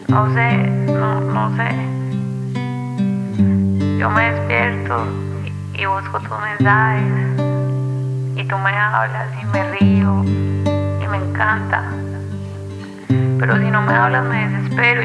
No sé, no sé. Yo me despierto y busco tus mensajes y tú me hablas y me río y me encanta. Pero si no me hablas me desespero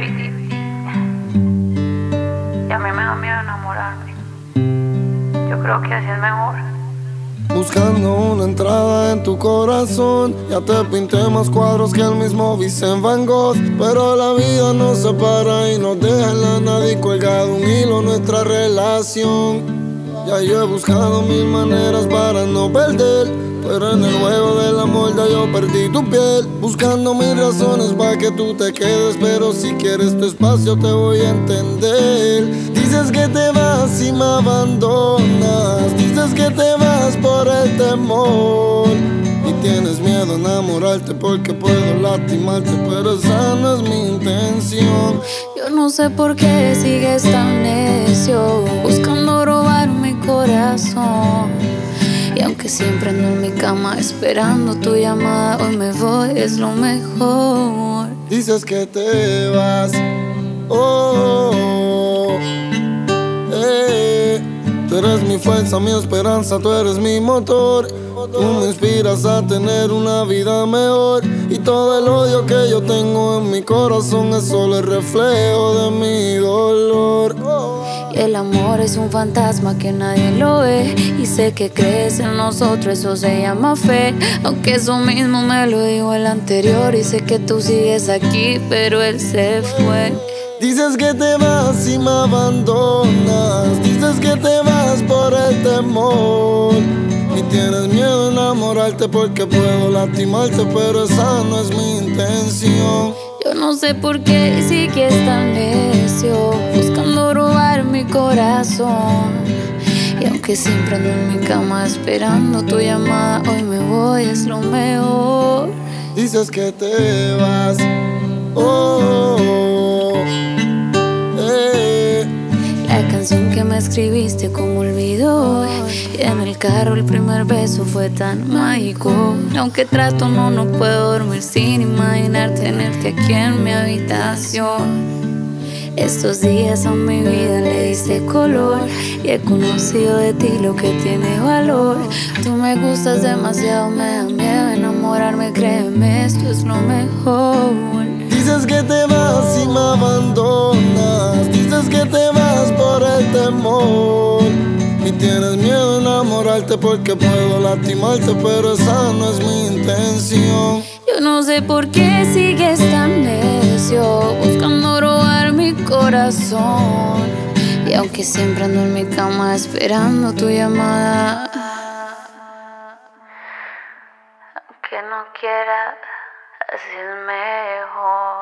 y a mí me da miedo enamorarme. Yo creo que así es mejor. Buscando una entrada en tu corazón, ya te pinté más cuadros que el mismo Vincent Van Gogh. Pero la vida nos separa y nos deja en la nada y colgado un hilo nuestra relación. Ya yo he buscado mil maneras para no perder, pero en el juego del amor ya yo perdí tu piel. Buscando mil razones para que tú te quedes, pero si quieres tu espacio te voy a entender. Dices que te vas y me abandonas, dices que te vas por el temor y tienes miedo a enamorarte porque puedo lastimarte, pero esa no es mi intención. Yo no sé por qué sigues tan necio, buscando robar mi corazón. Y aunque siempre ando en mi cama esperando tu llamada, hoy me voy, es lo mejor. Dices que te vas, oh, tú eres mi fuerza, mi esperanza, tú eres mi motor. Tú me inspiras a tener una vida mejor, y todo el odio que yo tengo en mi corazón es solo el reflejo de mi dolor. Y el amor es un fantasma que nadie lo ve, y sé que crees en nosotros, eso se llama fe. Aunque eso mismo me lo dijo el anterior, y sé que tú sigues aquí, pero él se fue. Dices que te vas y me abandonas, dices que te vas por el temor y tienes miedo a enamorarte porque puedo lastimarte, pero esa no es mi intención. Yo no sé por qué sigues tan necio, buscando robar mi corazón. Y aunque siempre ando en mi cama esperando tu llamada, hoy me voy, es lo mejor. Dices que te vas, oh, La canción que me escribiste como olvidó, y en el carro el primer beso fue tan mágico. Y aunque trato no puedo dormir sin imaginar tenerte aquí en mi habitación. Estos días a mi vida le diste color, y he conocido de ti lo que tiene valor. Tú me gustas demasiado, me da miedo enamorarme, créeme, esto es lo mejor. dices que te vas y me abandonas, dices que te vas por el temor y tienes miedo a enamorarte porque puedo lastimarte, pero esa no es mi intención. Yo no sé por qué sigues tan necio, buscando robar mi corazón. Y aunque siempre ando en mi cama esperando tu llamada, Aunque no quiera, así es mejor.